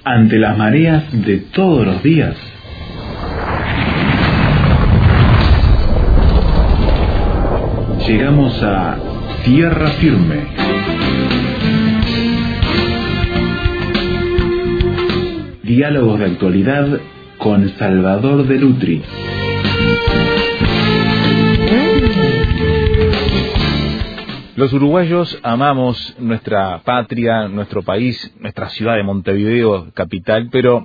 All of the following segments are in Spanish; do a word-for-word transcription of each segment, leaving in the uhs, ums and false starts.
ante las mareas de todos los días. Llegamos a tierra firme. Diálogos de actualidad con Salvador de Lutri. Los uruguayos amamos nuestra patria, nuestro país, nuestra ciudad de Montevideo, capital, pero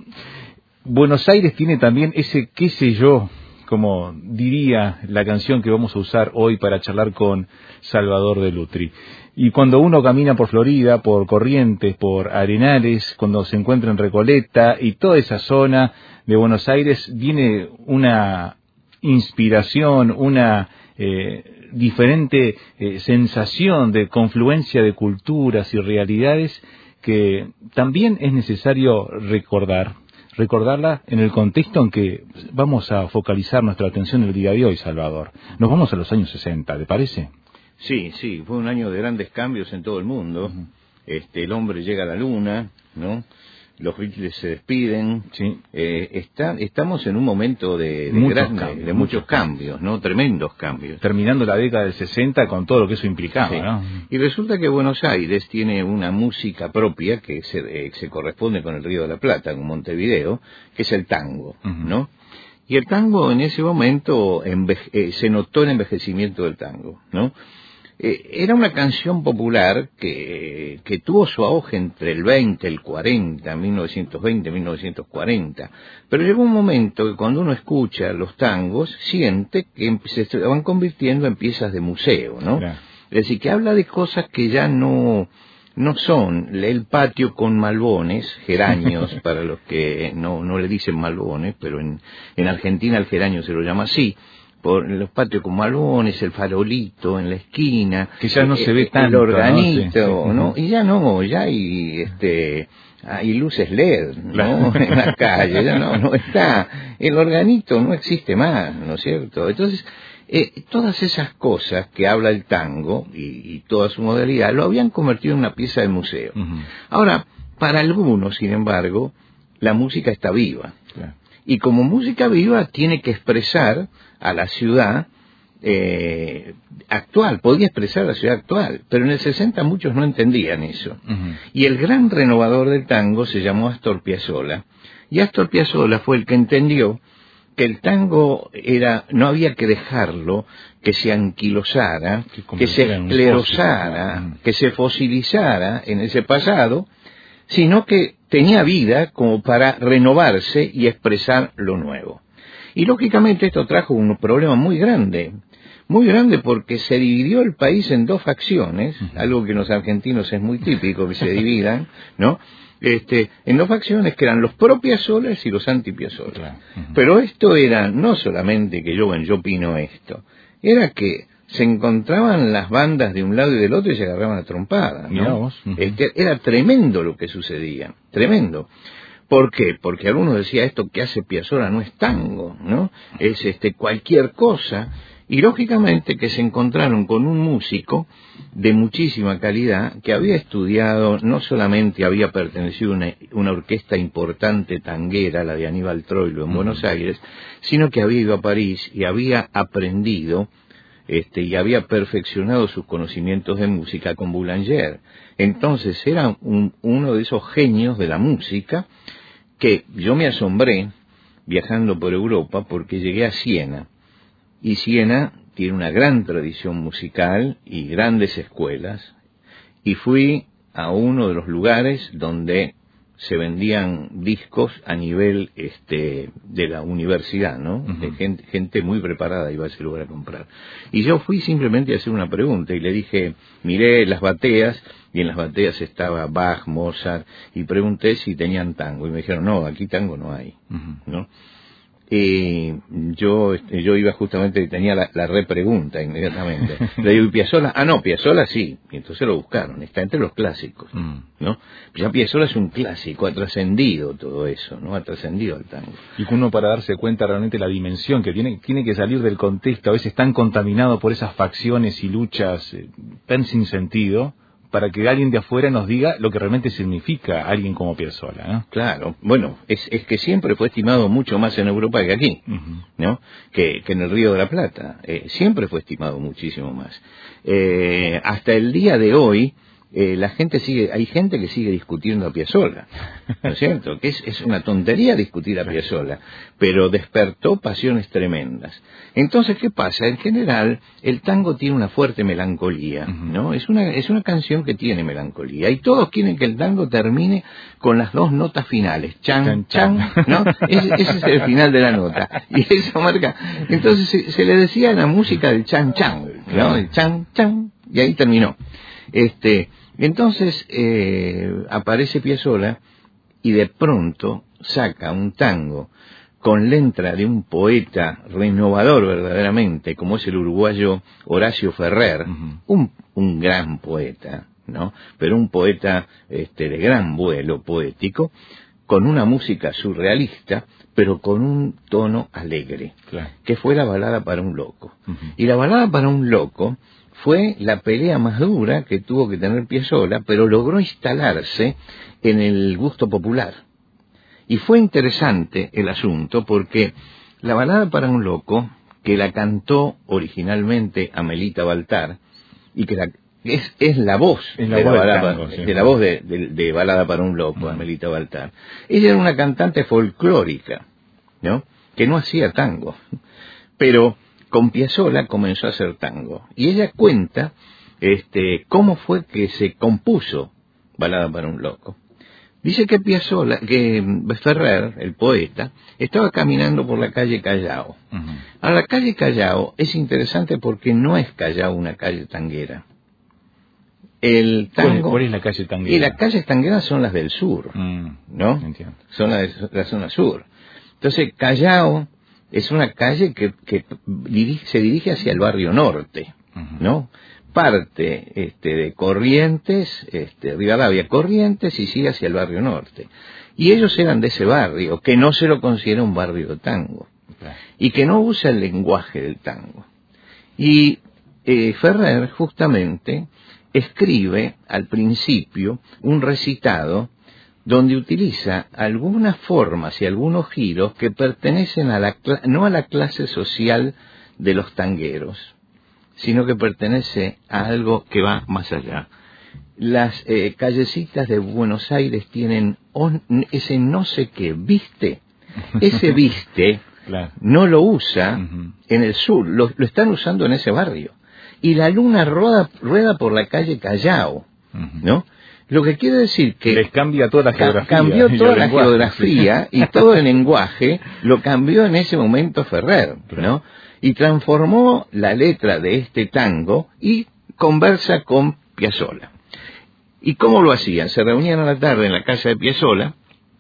Buenos Aires tiene también ese qué sé yo, como diría la canción que vamos a usar hoy para charlar con Salvador de Lutri. Y cuando uno camina por Florida, por Corrientes, por Arenales, cuando se encuentra en Recoleta y toda esa zona de Buenos Aires, viene una inspiración, una eh, diferente eh, sensación de confluencia de culturas y realidades que también es necesario recordar. Recordarla en el contexto en que vamos a focalizar nuestra atención el día de hoy, Salvador. Nos vamos a los años sesenta, ¿te parece? Sí, sí, fue un año de grandes cambios en todo el mundo. Uh-huh. Este, el hombre llega a la luna, ¿no? Los Beatles se despiden. Sí. Eh, está, estamos en un momento de, de, muchos, gran, cambios, de muchos cambios, ¿no? Tremendos cambios. Terminando la década del sesenta con todo lo que eso implicaba, sí. ¿no? Y resulta que Buenos Aires tiene una música propia que se, eh, se corresponde con el Río de la Plata, con Montevideo, que es el tango, uh-huh. ¿no? Y el tango en ese momento enveje- eh, se notó el envejecimiento del tango, ¿no? Eh, era una canción popular que, que tuvo su auge entre el veinte, el cuarenta, mil novecientos veinte, mil novecientos cuarenta, pero llegó un momento que cuando uno escucha los tangos siente que se van convirtiendo en piezas de museo, ¿no? Claro. Es decir, que habla de cosas que ya no, no son el patio con malbones, geranios, para los que no, no le dicen malbones, pero en, en Argentina el geranio se lo llama así. Por los patios con malbones, el farolito en la esquina, que ya no el, se ve tanto, el organito, ¿no? Sí, sí. ¿no? Y ya no, ya hay este hay luces L E D, ¿no? Claro. En la calle, ya no, no está, el organito no existe más, ¿no es cierto? Entonces, eh, todas esas cosas que habla el tango y, y toda su modalidad lo habían convertido en una pieza de museo. Uh-huh. Ahora, para algunos, sin embargo, la música está viva. Claro. Y como música viva tiene que expresar a la ciudad eh, actual, podía expresar a la ciudad actual, pero en el sesenta muchos no entendían eso. Uh-huh. Y el gran renovador del tango se llamó Astor Piazzolla, y Astor Piazzolla fue el que entendió que el tango era, no había que dejarlo que se anquilosara, que, que se esclerosara, uh-huh. que se fosilizara en ese pasado, sino que tenía vida como para renovarse y expresar lo nuevo. Y lógicamente esto trajo un problema muy grande, muy grande porque se dividió el país en dos facciones, uh-huh. algo que en los argentinos es muy típico que se dividan, ¿no? Este, en dos facciones que eran los pro Piazzolla y los anti Piazzolla. Claro. Uh-huh. Pero esto era no solamente que yo, yo opino esto, era que se encontraban las bandas de un lado y del otro y se agarraban a trompadas, ¿no? Uh-huh. Este, era tremendo lo que sucedía, tremendo. ¿Por qué? Porque algunos decían esto que hace Piazzolla no es tango, ¿no? Es este cualquier cosa. Y lógicamente que se encontraron con un músico de muchísima calidad que había estudiado, no solamente había pertenecido a una, una orquesta importante tanguera, la de Aníbal Troilo en uh-huh. Buenos Aires, sino que había ido a París y había aprendido Este, y había perfeccionado sus conocimientos de música con Boulanger. Entonces era un, uno de esos genios de la música que yo me asombré viajando por Europa porque llegué a Siena. Y Siena tiene una gran tradición musical y grandes escuelas. Y fui a uno de los lugares donde se vendían discos a nivel este de la universidad, ¿no? Uh-huh. De gente, gente muy preparada iba a ese lugar a comprar. Y yo fui simplemente a hacer una pregunta y le dije, miré las bateas y en las bateas estaba Bach, Mozart y pregunté si tenían tango y me dijeron, no, aquí tango no hay, uh-huh. ¿no? Y yo yo iba justamente, tenía la, la repregunta inmediatamente. Le digo, ¿y Piazzolla? Ah, no, Piazzolla sí. Y entonces lo buscaron, está entre los clásicos, ¿no? Ya Piazzolla es un clásico, ha trascendido todo eso, ¿no? Ha trascendido al tango. Y uno para darse cuenta realmente la dimensión que tiene, tiene que salir del contexto, a veces tan contaminado por esas facciones y luchas eh, tan sin sentido, para que alguien de afuera nos diga lo que realmente significa alguien como Piazzolla, ¿no? Claro, bueno, es, es que siempre fue estimado mucho más en Europa que aquí, uh-huh. ¿no? Que, que en el Río de la Plata, eh, siempre fue estimado muchísimo más. Eh, hasta el día de hoy, Eh, la gente sigue, hay gente que sigue discutiendo a Piazzolla, ¿no es cierto? Que es, es una tontería discutir a Piazzolla, pero despertó pasiones tremendas. Entonces, ¿qué pasa? En general, el tango tiene una fuerte melancolía, ¿no? Es una, es una canción que tiene melancolía, y todos quieren que el tango termine con las dos notas finales, chan, chan, ¿no? Ese, ese es el final de la nota, y eso marca, entonces se, se le decía la música del chan, chan, ¿no? El chan, chan, y ahí terminó. Este, entonces eh, aparece Piazzolla y de pronto saca un tango con letra de un poeta renovador verdaderamente, como es el uruguayo Horacio Ferrer, uh-huh. un, un gran poeta, ¿no? Pero un poeta este, de gran vuelo poético, con una música surrealista, pero con un tono alegre, claro. Que fue la balada para un loco. Uh-huh. Y la balada para un loco fue la pelea más dura que tuvo que tener Piazzolla, pero logró instalarse en el gusto popular. Y fue interesante el asunto porque la balada para un loco, que la cantó originalmente Amelita Baltar, y que la, es, es la voz, es la de, voz la balada, tango, sí. de la voz de, de, de balada para un loco, mm. Amelita Baltar. Ella era una cantante folclórica, ¿no? Que no hacía tango, pero con Piazzolla comenzó a hacer tango. Y ella cuenta este, cómo fue que se compuso Balada para un loco. Dice que Piazzolla, que Ferrer, el poeta, estaba caminando por la calle Callao. Uh-huh. Ahora, la calle Callao es interesante porque no es Callao una calle tanguera. El tango... ¿Cuál es la calle tanguera? Y las calles tangueras son las del sur, mm, ¿no? Entiendo. Son las de la zona sur. Entonces, Callao es una calle que, que dirige, se dirige hacia el barrio norte, uh-huh. ¿no? Parte este, de Corrientes, este, Rivadavia, Corrientes, y sigue hacia el barrio norte. Y ellos eran de ese barrio, que no se lo considera un barrio de tango, okay. Y que no usa el lenguaje del tango. Y eh, Ferrer, justamente, escribe al principio un recitado donde utiliza algunas formas y algunos giros que pertenecen a la no a la clase social de los tangueros, sino que pertenece a algo que va más allá. Las eh, callecitas de Buenos Aires tienen on, ese no sé qué, ¿viste? Ese viste claro. No lo usa uh-huh. en el sur, lo, lo están usando en ese barrio. Y la luna rueda, rueda por la calle Callao, uh-huh. ¿no? Lo que quiere decir que... Les cambia toda la geografía. Cambió toda la lenguaje, geografía sí. Y todo el lenguaje lo cambió en ese momento Ferrer, ¿no? Y transformó la letra de este tango y conversa con Piazzolla. ¿Y cómo lo hacían? Se reunían a la tarde en la casa de Piazzolla,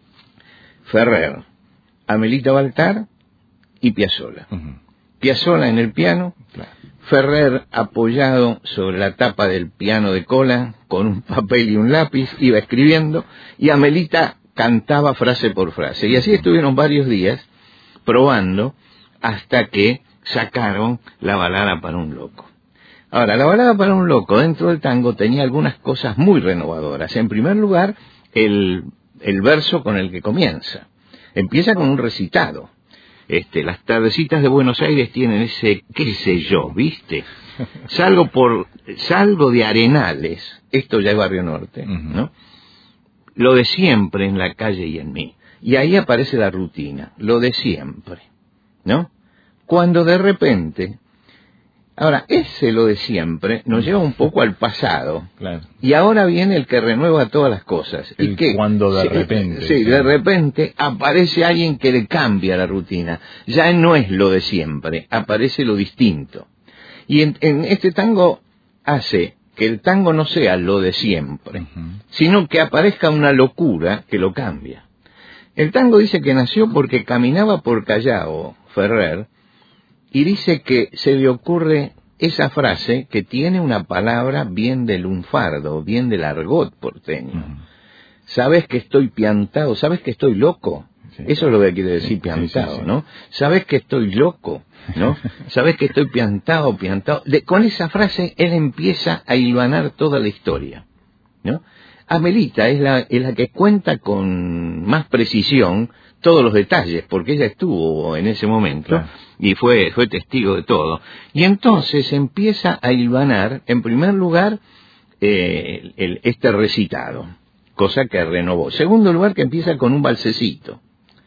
Ferrer, Amelita Baltar y Piazzolla. Uh-huh. Piazzolla en el piano, claro. Ferrer apoyado sobre la tapa del piano de cola, con un papel y un lápiz, iba escribiendo, y Amelita cantaba frase por frase. Y así estuvieron varios días probando hasta que sacaron la balada para un loco. Ahora, la balada para un loco dentro del tango tenía algunas cosas muy renovadoras. En primer lugar, el, el verso con el que comienza. Empieza con un recitado. Este, las tardecitas de Buenos Aires tienen ese, qué sé yo, ¿viste? Salgo por, salgo de Arenales, esto ya es Barrio Norte, ¿no? Lo de siempre en la calle y en mí. Y ahí aparece la rutina, lo de siempre, ¿no? Cuando de repente, ahora, ese lo de siempre nos lleva un poco al pasado. Claro. Y ahora viene el que renueva todas las cosas. El y que cuando de sí, repente. Sí, sí, de repente aparece alguien que le cambia la rutina. Ya no es lo de siempre, aparece lo distinto. Y en, en este tango hace que el tango no sea lo de siempre, uh-huh. sino que aparezca una locura que lo cambia. El tango dice que nació porque caminaba por Callao, Ferrer, y dice que se le ocurre esa frase que tiene una palabra bien del lunfardo, bien del argot porteño. Uh-huh. ¿Sabes que estoy piantado? ¿Sabes que estoy loco? Sí. Eso es lo que quiere decir piantado, sí, sí, sí. ¿no? ¿Sabes que estoy loco? ¿No? ¿Sabes que estoy piantado, piantado? De, con esa frase él empieza a hilvanar toda la historia. ¿no? Amelita es la, es la que cuenta con más precisión todos los detalles, porque ella estuvo en ese momento, claro, y fue, fue testigo de todo. Y entonces empieza a hilvanar, en primer lugar, eh, el, este recitado, cosa que renovó. Segundo lugar, que empieza con un balsecito.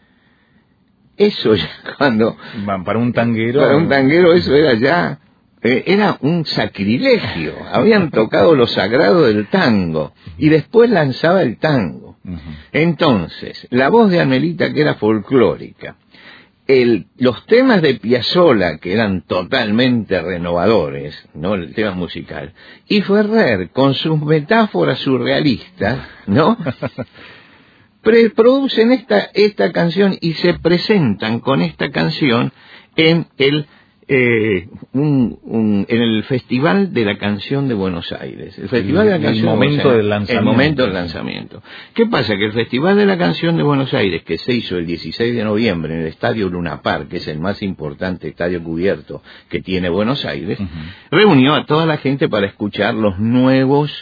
Eso ya cuando... Para un tanguero... Para un tanguero eso era ya... Eh, era un sacrilegio. Habían tocado lo sagrado del tango y después lanzaba el tango. Uh-huh. Entonces, la voz de Amelita, que era folclórica, el, los temas de Piazzolla, que eran totalmente renovadores, ¿no? El tema musical, y Ferrer, con sus metáforas surrealistas, ¿no? Pre- producen esta, esta canción y se presentan con esta canción en el Eh, un, un, en el Festival de la Canción de Buenos Aires. El Festival el, de la Canción el momento de del lanzamiento. El momento del lanzamiento. ¿Qué pasa? Que el Festival de la Canción de Buenos Aires, que se hizo el dieciséis de noviembre en el Estadio Luna Park, que es el más importante estadio cubierto que tiene Buenos Aires, uh-huh, reunió a toda la gente para escuchar los nuevos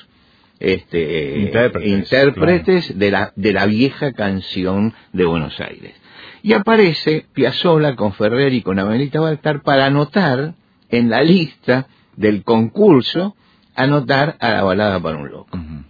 este, intérpretes, intérpretes claro, de la, de la vieja canción de Buenos Aires. Y aparece Piazzolla con Ferrer y con Amelita Baltar para anotar en la lista del concurso, anotar a la balada para un loco. Uh-huh.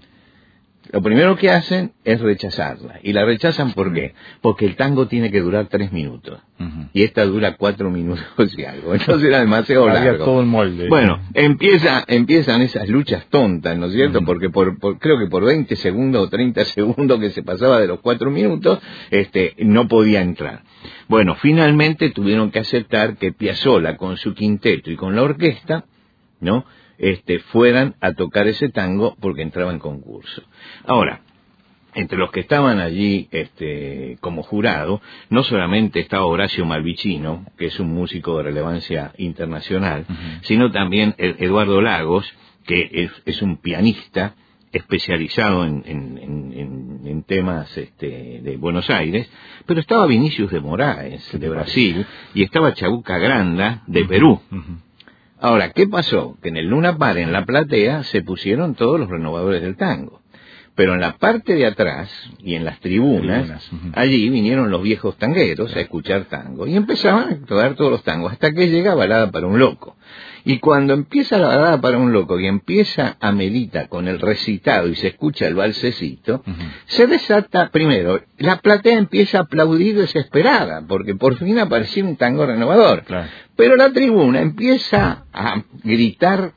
Lo primero que hacen es rechazarla. ¿Y la rechazan por qué? Porque el tango tiene que durar tres minutos. Uh-huh. Y esta dura cuatro minutos y algo. Entonces era demasiado largo. Todo el molde. Bueno, empieza, empiezan esas luchas tontas, ¿no es cierto? Uh-huh. Porque por, por, creo que por veinte segundos o treinta segundos que se pasaba de los cuatro minutos, este, no podía entrar. Bueno, finalmente tuvieron que aceptar que Piazzolla con su quinteto y con la orquesta, ¿no?, Este, fueran a tocar ese tango porque entraba en concurso. Ahora, entre los que estaban allí este, como jurado, no solamente estaba Horacio Malvicino, que es un músico de relevancia internacional, uh-huh, sino también Eduardo Lagos, que es, es un pianista especializado en, en, en, en temas este, de Buenos Aires, pero estaba Vinicius de Moraes, de Brasil, y estaba Chabuca Granda, de Perú. Uh-huh. Ahora, ¿qué pasó? Que en el Luna Park, en la platea, se pusieron todos los renovadores del tango. Pero en la parte de atrás y en las tribunas, tribunas. Uh-huh, allí vinieron los viejos tangueros a escuchar tango. Y empezaban a tocar todos los tangos, hasta que llega Balada para un Loco. Y cuando empieza la Balada para un Loco y empieza Amelita con el recitado y se escucha el balsecito, uh-huh, se desata, primero, la platea empieza a aplaudir desesperada, porque por fin apareció un tango renovador. Claro. Pero la tribuna empieza a gritar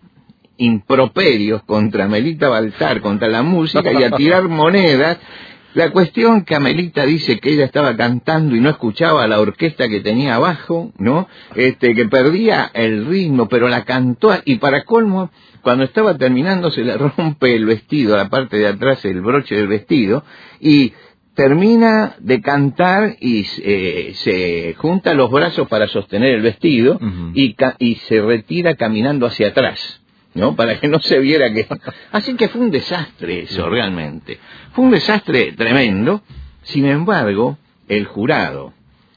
improperios contra Amelita Baltar, contra la música, y a tirar monedas. La cuestión que Amelita dice que ella estaba cantando y no escuchaba a la orquesta que tenía abajo, ¿no? Este, que perdía el ritmo, pero la cantó, y para colmo, cuando estaba terminando se le rompe el vestido, la parte de atrás, el broche del vestido, y termina de cantar y eh, se junta los brazos para sostener el vestido, uh-huh, y, ca- y se retira caminando hacia atrás, ¿no? Para que no se viera que... Así que fue un desastre eso, realmente. Fue un desastre tremendo. Sin embargo, el jurado,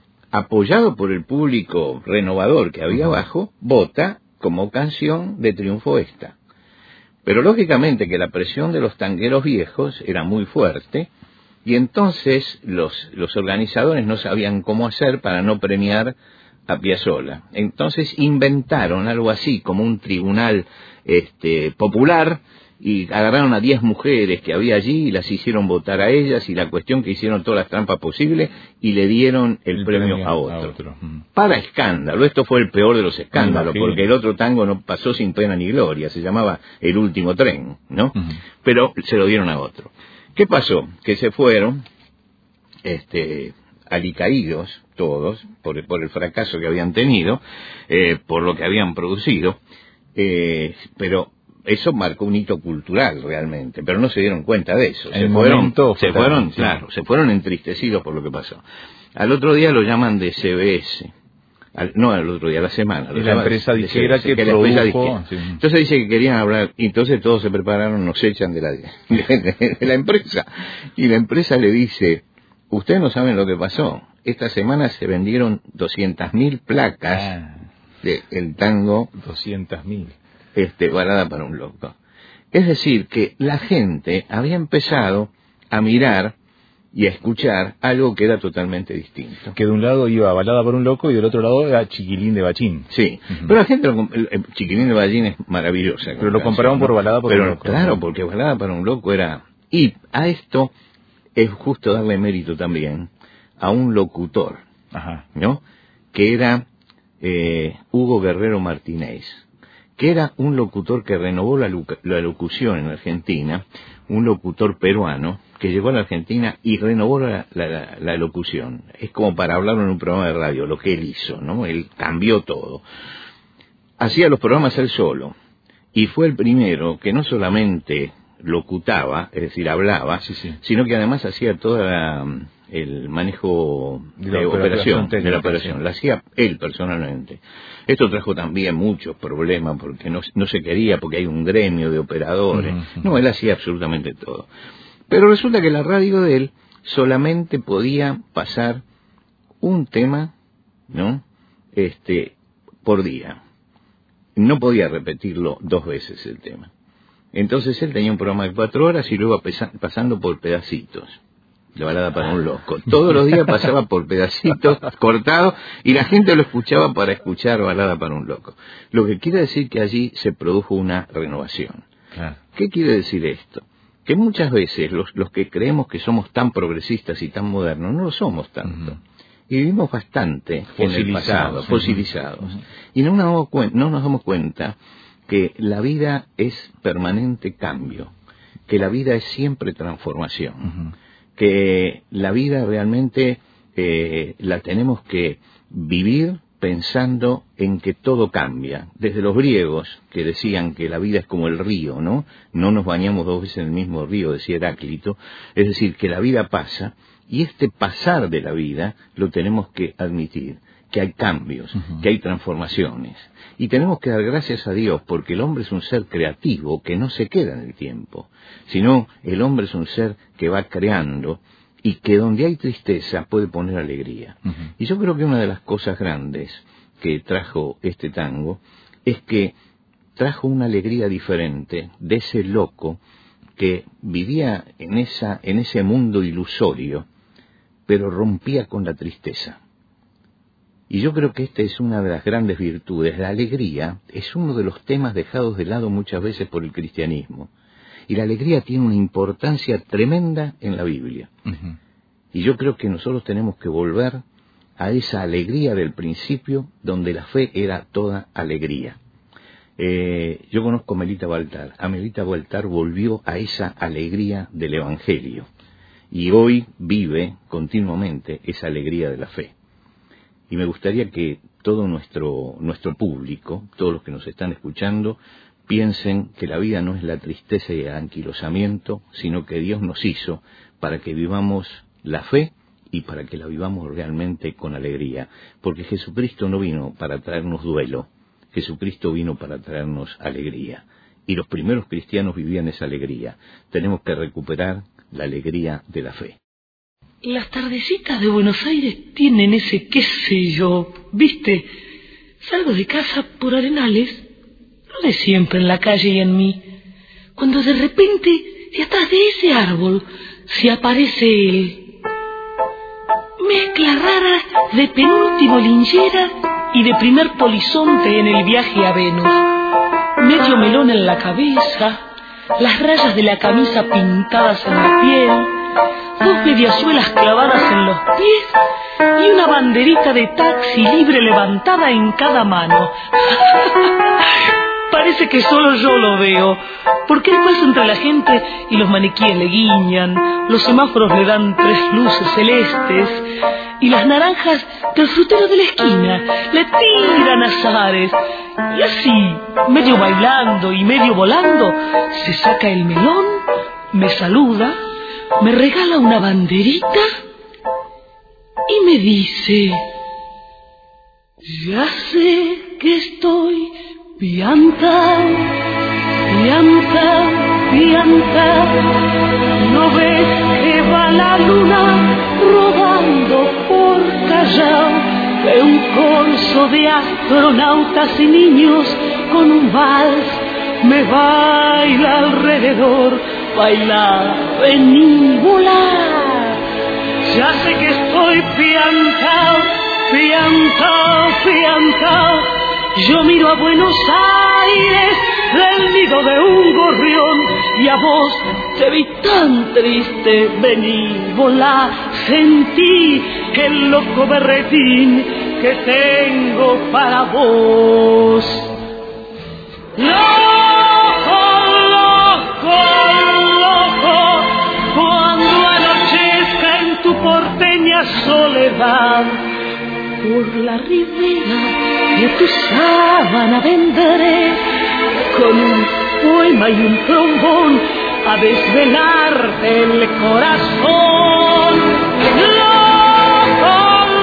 apoyado por el público renovador que había abajo, vota como canción de triunfo esta. Pero lógicamente que la presión de los tangueros viejos era muy fuerte, y entonces los, los organizadores no sabían cómo hacer para no premiar a Piazzolla. Entonces inventaron algo así como un tribunal este, popular, y agarraron a diez mujeres que había allí y las hicieron votar a ellas, y la cuestión que hicieron todas las trampas posibles y le dieron el, el premio, premio a otro. A otro. Mm. Para escándalo, esto fue el peor de los escándalos, porque el otro tango no pasó sin pena ni gloria, se llamaba El Último Tren, ¿no? Uh-huh. Pero se lo dieron a otro. ¿Qué pasó? Que se fueron este, alicaídos todos por, por el fracaso que habían tenido, eh, por lo que habían producido, eh, pero eso marcó un hito cultural realmente, pero no se dieron cuenta de eso. Se fueron, se fueron, sí, claro, se fueron entristecidos por lo que pasó. Al otro día lo llaman de C B S. Al, no al otro día, a la semana. Y la empresa dijera que, que produjo... Sí. Entonces dice que querían hablar, y entonces todos se prepararon, nos echan de la, de, de la empresa. Y la empresa le dice, ustedes no saben lo que pasó. Esta semana se vendieron doscientas mil placas ah. del tango. doscientas mil. Este, Balada para un Loco. Es decir, que la gente había empezado a mirar y a escuchar algo que era totalmente distinto. Que de un lado iba Balada para un loco y del otro lado era Chiquilín de Bachín. Sí, uh-huh. Pero la gente, lo, el, el Chiquilín de Bachín es maravillosa. Pero lo comparaban por Balada para pero, un loco. Claro, porque Balada para un loco era... Y a esto es justo darle mérito también a un locutor, Ajá. ¿no? Que era eh, Hugo Guerrero Martínez, que era un locutor que renovó la, la locución en Argentina, un locutor peruano que llegó a la Argentina y renovó la, la, la locución. Es como para hablar en un programa de radio, lo que él hizo, ¿no? Él cambió todo. Hacía los programas él solo, y fue el primero que no solamente locutaba, es decir, hablaba, sí, sí. sino que además hacía todo el manejo de, de operación, técnica, de la operación, sí. La hacía él personalmente. Esto trajo también muchos problemas porque no, no se quería, porque hay un gremio de operadores. Uh-huh. No, él hacía absolutamente todo. Pero resulta que la radio de él solamente podía pasar un tema, ¿no? Este, por día. No podía repetirlo dos veces el tema. Entonces él tenía un programa de cuatro horas y lo iba pesa- pasando por pedacitos. La balada para un loco. Todos los días pasaba por pedacitos cortados y la gente lo escuchaba para escuchar Balada para un loco. Lo que quiere decir que allí se produjo una renovación. Claro. ¿Qué quiere decir esto? Que muchas veces los, los que creemos que somos tan progresistas y tan modernos no lo somos tanto. Uh-huh. Y vivimos bastante en el pasado, uh-huh. fosilizados. Uh-huh. Y no nos, damos cuen- no nos damos cuenta que la vida es permanente cambio, que la vida es siempre transformación, uh-huh. que la vida realmente eh, la tenemos que vivir pensando en que todo cambia. Desde los griegos, que decían que la vida es como el río, ¿no? No nos bañamos dos veces en el mismo río, decía Heráclito. Es decir, que la vida pasa, y este pasar de la vida lo tenemos que admitir, que hay cambios, uh-huh. que hay transformaciones. Y tenemos que dar gracias a Dios, porque el hombre es un ser creativo que no se queda en el tiempo, sino el hombre es un ser que va creando, y que donde hay tristeza puede poner alegría. Uh-huh. Y yo creo que una de las cosas grandes que trajo este tango es que trajo una alegría diferente de ese loco que vivía en esa, en ese mundo ilusorio, pero rompía con la tristeza. Y yo creo que esta es una de las grandes virtudes. La alegría es uno de los temas dejados de lado muchas veces por el cristianismo. Y la alegría tiene una importancia tremenda en la Biblia. Uh-huh. Y yo creo que nosotros tenemos que volver a esa alegría del principio, donde la fe era toda alegría. Eh, yo conozco a Melita Baltar. A Melita Baltar volvió a esa alegría del Evangelio. Y hoy vive continuamente esa alegría de la fe. Y me gustaría que todo nuestro, nuestro público, todos los que nos están escuchando, piensen que la vida no es la tristeza y el anquilosamiento, sino que Dios nos hizo para que vivamos la fe y para que la vivamos realmente con alegría. Porque Jesucristo no vino para traernos duelo, Jesucristo vino para traernos alegría. Y los primeros cristianos vivían esa alegría. Tenemos que recuperar la alegría de la fe. Las tardecitas de Buenos Aires tienen ese qué sé yo, ¿viste? Salgo de casa por Arenales, lo de siempre en la calle y en mí, cuando de repente, de atrás de ese árbol, se aparece él. Mezcla rara de penúltimo linchera y de primer polizonte en el viaje a Venus. Medio melón en la cabeza, las rayas de la camisa pintadas en la piel, dos mediasuelas clavadas en los pies y una banderita de taxi libre levantada en cada mano. Parece que solo yo lo veo, porque él pasa entre la gente y los maniquíes le guiñan, los semáforos le dan tres luces celestes y las naranjas del frutero de la esquina le tiran azares. Y así, medio bailando y medio volando, se saca el melón, me saluda, me regala una banderita y me dice: ya sé que estoy pianta, pianta, pianta, no ves que va la luna rodando por Callao, que un corso de astronautas y niños con un vals me baila alrededor, baila, vení, volar. Ya sé que estoy piantao, piantao, piantao. Yo miro a Buenos Aires del nido de un gorrión y a vos te vi tan triste, vení, volá, sentí el loco berretín que tengo para vos. Loco, loco, loco, cuando anochezca en tu porteña soledad, por la ribera de tu sábana vendré con un poema y un trombón a desvelarte el corazón. Loco,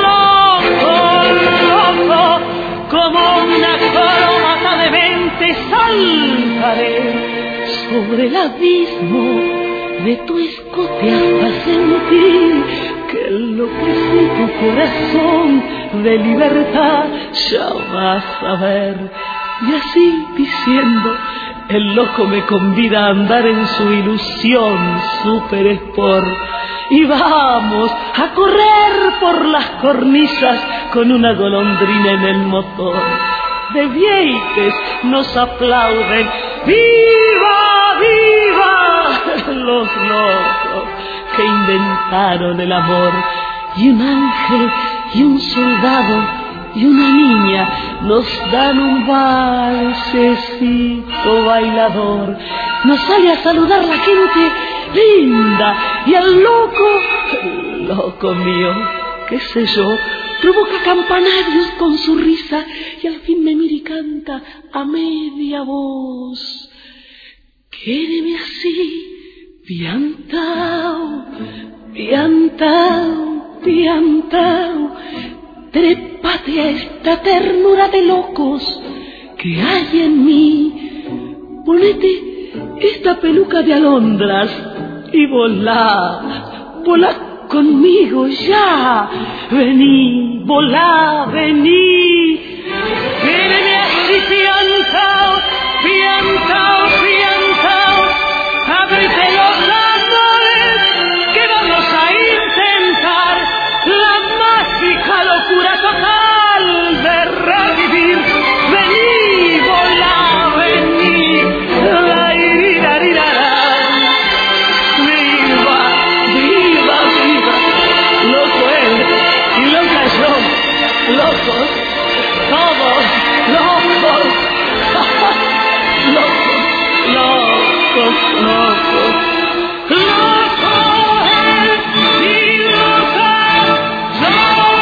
loco, loco, como una acróbata de mente saltaré sobre el abismo de tu escote hasta sentir que enloquece tu corazón de libertad. Ya vas a ver. Y así diciendo, el loco me convida a andar en su ilusión super sport. Y vamos a correr por las cornisas con una golondrina en el motor. De Vieites nos aplauden, ¡viva, viva! Los locos que inventaron el amor. Y un ángel y un soldado y una niña nos dan un valsecito bailador. Nos sale a saludar la gente linda y el loco, el loco mío, qué sé yo, provoca campanarios con su risa y al fin me mira y canta a media voz. Quédeme así, piantao, piantao, piantao, trépate a esta ternura de locos que hay en mí. Ponete esta peluca de alondras y volá, volá conmigo ya. Vení, volá, vení. Quédeme así piantao, piantao, piantao. Ábrete los árboles que vamos a intentar la mágica locura total de revivir. Vení, volá, vení. La irirarira. Viva, viva, viva. Loco él y loca yo. Locos, todos locos. Locos, locos, locos. Loco él y loca yo.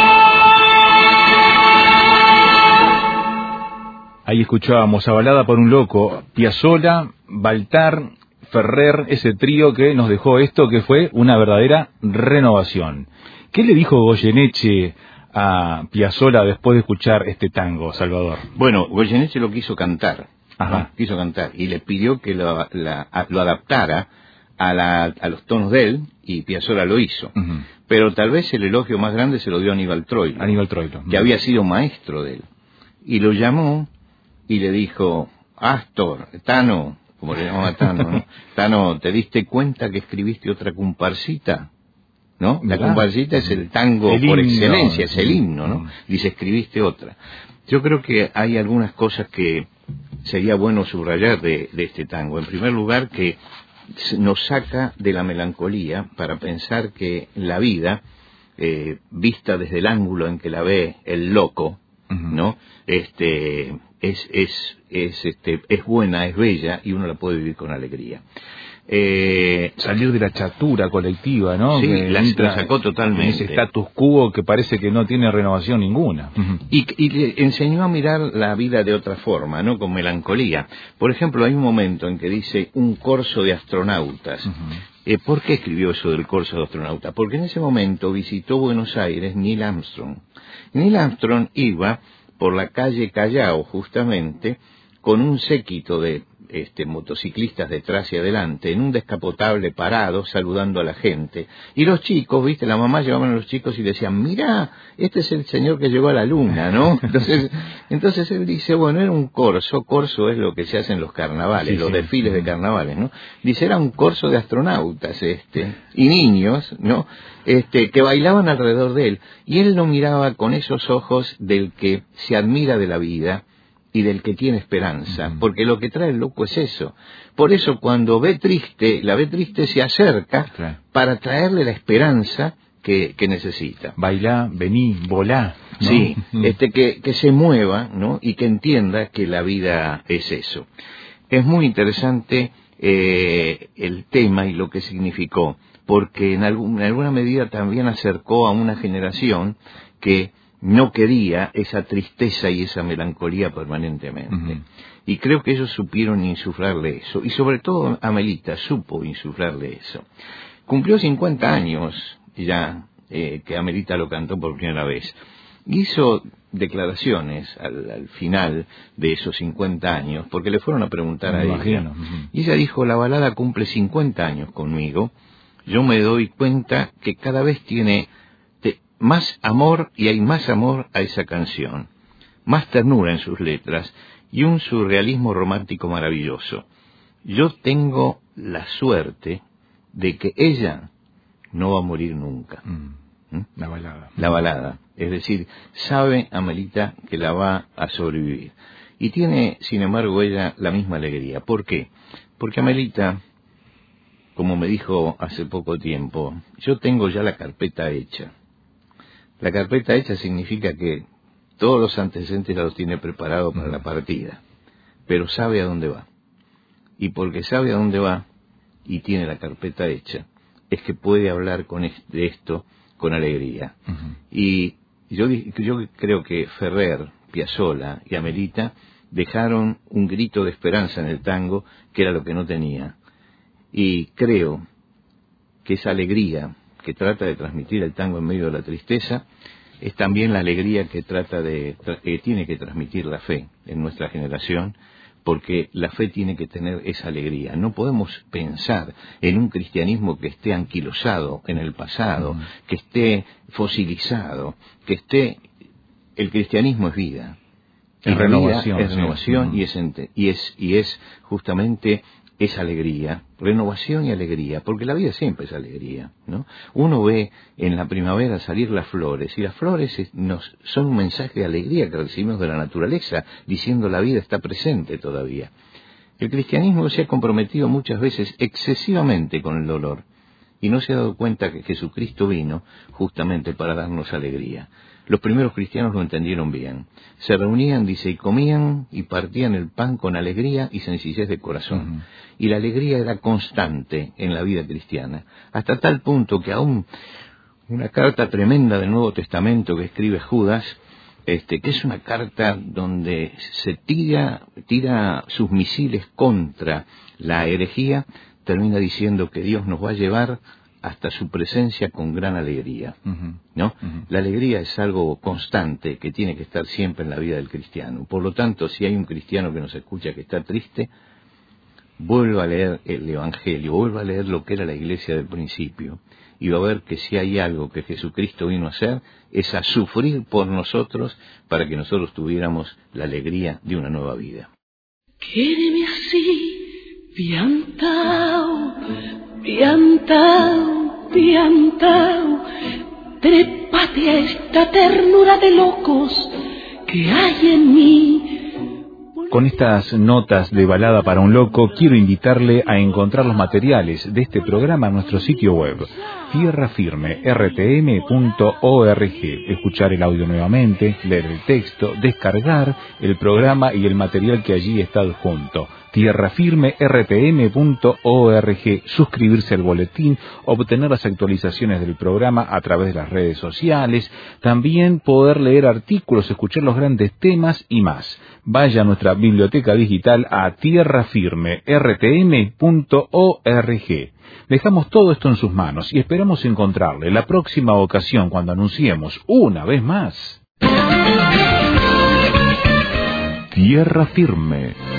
Ahí escuchábamos a Balada por un Loco, Piazzolla, Baltar, Ferrer, ese trío que nos dejó esto que fue una verdadera renovación. ¿Qué le dijo Goyeneche a Piazzolla después de escuchar este tango, Salvador? Bueno, Goyeneche lo quiso cantar, Ajá. ¿no? quiso cantar y le pidió que lo, la, a, lo adaptara a, la, a los tonos de él y Piazzolla lo hizo. Uh-huh. Pero tal vez el elogio más grande se lo dio a Aníbal Troilo, Aníbal Troilo, que había sido maestro de él. Y lo llamó y le dijo, Astor, Tano, como le llamaba Tano, ¿no? Tano, ¿te diste cuenta que escribiste otra comparsita? ¿No? La ¿verdad? comparsita es el tango El por himno. excelencia, es el himno, ¿no? Dice, escribiste otra. Yo creo que hay algunas cosas que sería bueno subrayar de, de este tango. En primer lugar, que nos saca de la melancolía para pensar que la vida, eh, vista desde el ángulo en que la ve el loco, uh-huh. ¿no? Este, es, es, es, este, es buena, es bella y uno la puede vivir con alegría. Eh, Salir de la chatura colectiva, ¿no? Sí, que la, entra la sacó totalmente. en ese status quo que parece que no tiene renovación ninguna. Uh-huh. Y, y le enseñó a mirar la vida de otra forma, ¿no? Con melancolía. Por ejemplo, hay un momento en que dice un corso de astronautas. Uh-huh. Eh, ¿Por qué escribió eso del corso de astronautas? Porque en ese momento visitó Buenos Aires Neil Armstrong. Neil Armstrong iba por la calle Callao, justamente, con un séquito de este, motociclistas detrás y adelante, en un descapotable parado, saludando a la gente. Y los chicos, viste, la mamá llevaban a los chicos y decían, mirá, este es el señor que llegó a la luna, ¿no? Entonces, entonces él dice, bueno, era un corso, corso es lo que se hace en los carnavales, sí, los sí. desfiles de carnavales, ¿no? Dice, era un corso de astronautas, este, y niños, ¿no? Este, que bailaban alrededor de él. Y él lo miraba con esos ojos del que se admira de la vida, y del que tiene esperanza, uh-huh. porque lo que trae el loco es eso. Por eso cuando ve triste, la ve triste se acerca claro. para traerle la esperanza que, que necesita. Bailá, vení, volá, ¿no? Sí, este, que, que se mueva, ¿no? Y que entienda que la vida es eso. Es muy interesante eh, el tema y lo que significó, porque en, algún, en alguna medida también acercó a una generación que no quería esa tristeza y esa melancolía permanentemente. Uh-huh. Y creo que ellos supieron insuflarle eso. Y sobre todo Amelita supo insuflarle eso. Cumplió cincuenta años ya eh, que Amelita lo cantó por primera vez. Hizo declaraciones al, al final de esos cincuenta años, porque le fueron a preguntar me a imagino. ella. Uh-huh. Y ella dijo, la balada cumple cincuenta años conmigo. Yo me doy cuenta que cada vez tiene más amor, y hay más amor a esa canción, más ternura en sus letras y un surrealismo romántico maravilloso. Yo tengo la suerte de que ella no va a morir nunca. Mm, ¿Mm? La balada. La balada. Es decir, sabe Amelita que la va a sobrevivir. Y tiene, sin embargo, ella la misma alegría. ¿Por qué? Porque Amelita, como me dijo hace poco tiempo, yo tengo ya la carpeta hecha. La carpeta hecha significa que todos los antecedentes los tiene preparados para la partida, pero sabe a dónde va. Y porque sabe a dónde va y tiene la carpeta hecha, es que puede hablar con de esto con alegría. Uh-huh. Y yo, yo creo que Ferrer, Piazzolla y Amelita dejaron un grito de esperanza en el tango, que era lo que no tenía. Y creo que esa alegría que trata de transmitir el tango en medio de la tristeza, es también la alegría que trata de, que tiene que transmitir la fe en nuestra generación, porque la fe tiene que tener esa alegría. No podemos pensar en un cristianismo que esté anquilosado en el pasado, uh-huh. que esté fosilizado, que esté... El cristianismo es vida. Es renovación. Es renovación sí. y, es, y, es, y es justamente... es alegría, renovación y alegría, porque la vida siempre es alegría, ¿no? Uno ve en la primavera salir las flores, y las flores nos, son un mensaje de alegría que recibimos de la naturaleza, diciendo la vida está presente todavía. El cristianismo se ha comprometido muchas veces excesivamente con el dolor, y no se ha dado cuenta que Jesucristo vino justamente para darnos alegría. Los primeros cristianos lo entendieron bien. Se reunían, dice, y comían y partían el pan con alegría y sencillez de corazón. Uh-huh. Y la alegría era constante en la vida cristiana, hasta tal punto que aún una carta tremenda del Nuevo Testamento que escribe Judas, este, que es una carta donde se tira, tira sus misiles contra la herejía, termina diciendo que Dios nos va a llevar hasta su presencia con gran alegría, uh-huh. ¿no? Uh-huh. La alegría es algo constante que tiene que estar siempre en la vida del cristiano. Por lo tanto, si hay un cristiano que nos escucha que está triste, vuelva a leer el Evangelio, vuelva a leer lo que era la iglesia del principio, y va a ver que si hay algo que Jesucristo vino a hacer, es a sufrir por nosotros para que nosotros tuviéramos la alegría de una nueva vida. Quédeme así, piantao, piantao, piantao, trépate a esta ternura de locos que hay en mí. Con estas notas de balada para un loco, quiero invitarle a encontrar los materiales de este programa en nuestro sitio web, tierra firme r t m punto org. Escuchar el audio nuevamente, leer el texto, descargar el programa y el material que allí está adjunto. tierra firme r t m punto org, suscribirse al boletín, obtener las actualizaciones del programa a través de las redes sociales, también poder leer artículos, escuchar los grandes temas y más. Vaya a nuestra biblioteca digital a tierra firme r t m punto org. Dejamos todo esto en sus manos y esperamos encontrarle la próxima ocasión cuando anunciemos una vez más Tierra Firme.